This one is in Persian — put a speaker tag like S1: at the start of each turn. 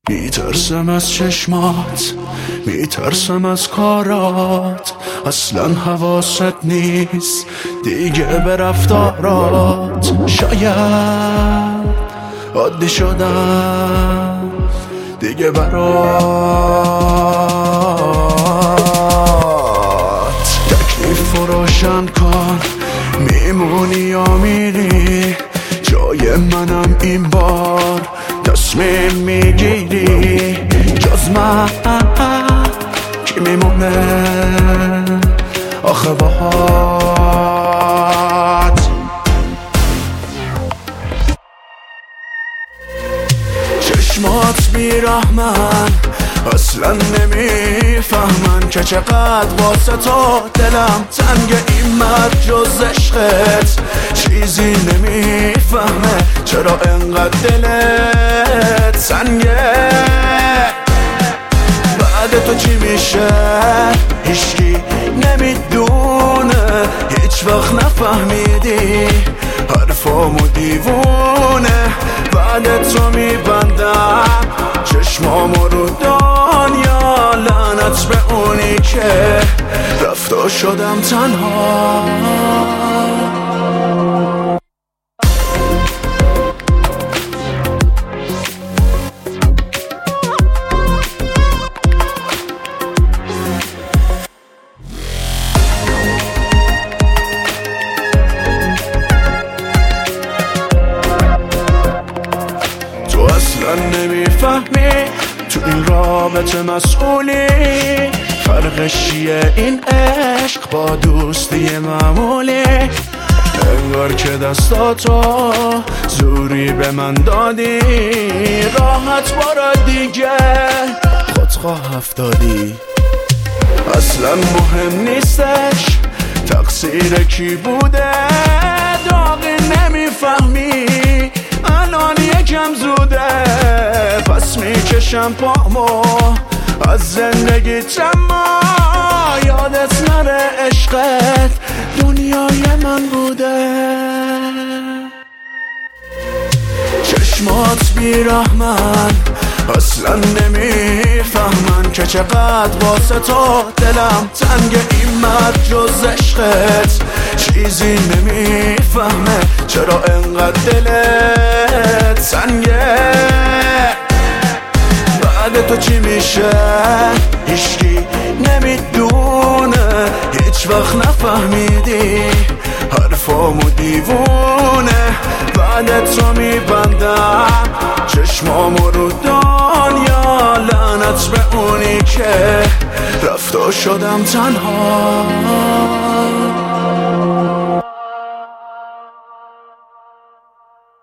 S1: میترسم از چشمات، میترسم از کارات، اصلا حواست نیست دیگه به رفتارات. شاید عادی شدم دیگه برات. تکلیف روشن کن، میمونی یا میری؟ جای منم این بار تصمیم میگیری؟ جز من کی میمونه آخه باهات؟ چشمات بیرحمن، اصلا نمیفهمن که چقدر واسه تو دلم تنگ. این مرد جز عشقت چیزی نمیفهمه، چرا انقدر دلت سنگه؟ بعد تو چی میشه هیچکی نمیدونه، هیچ وقت نفهمیدی حرفامو دیوونه. بعد تو میبندم چشمامو رو دنیا، لعنت به اونی که رفت و شدم تنها. نمیفهمی تو این رابطه مسئولی، فرقش چیه این عشق با دوستی معمولی؟ انگار که دستاتو زوری به من دادی، راحت برو دیگه خودخواه افتادی. اصلا مهم نیستش تقصیر کی بوده، داغی نمیفهمی الان یکم زوده. پس میکشم پامو از زندگیت، اما یادت نره عشقت دنیای من بوده. چشمات بیرحمن، اصلا نمیفهمن که چقدر واسه تو دلم تنگ. این مرد جز عشقت چیزی نمیفهمه، چرا انقدر دلت سنگه؟ بعد تو چی میشه هیچکی نمیدونه، هیچ وقت نفهمیدی حرفامو دیوونه. بعد تو میبندم چشمامو رو دنیا، لعنت به اونی که رفت و شدم تنها.